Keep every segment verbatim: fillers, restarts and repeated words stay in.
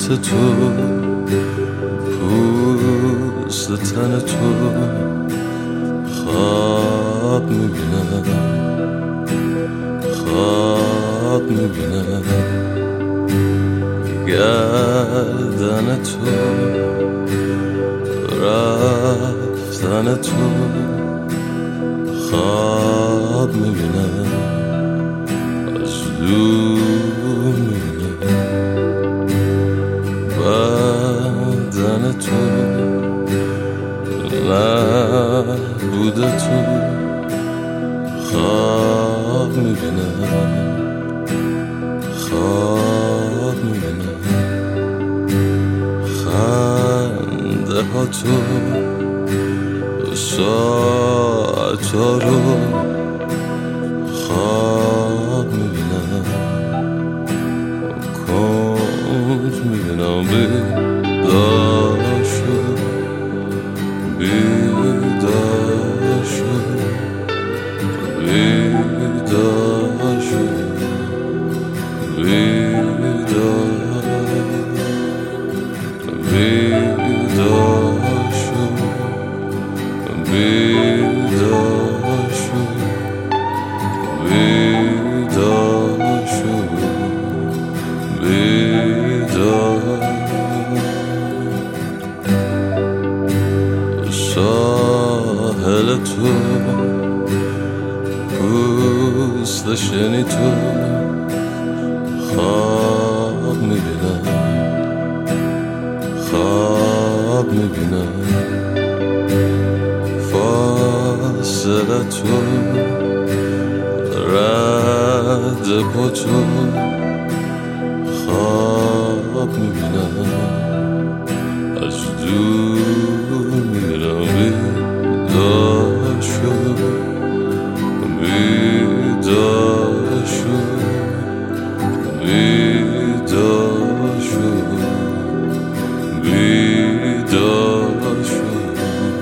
تو، پوست تن تو خواب میبینم، خواب میبینم. گردن تو، رفتن تو خواب میبینم، از دور میبینم. بدن تو، نبود تو خواب میبینم، خواب میبینم. خنده ها تو، ساعت ها رو خواب میبینم، کنج میبینم. بیدار شد، بیدار شد، بیدار شد، بیدار، بیدار شد، بیدار شد، بیدار شد، بیدار. ساحل تو، پوست شنی تو خواب میبینم، خواب میبینم. فاصله تو، رد پا تو خواب میبینم، از دور میبینم. بیدار شد، بیدار شد، بیدار شد، بیدار شد،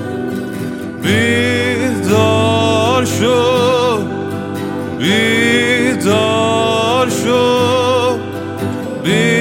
بیدار شد، بیدار شد، بیدار.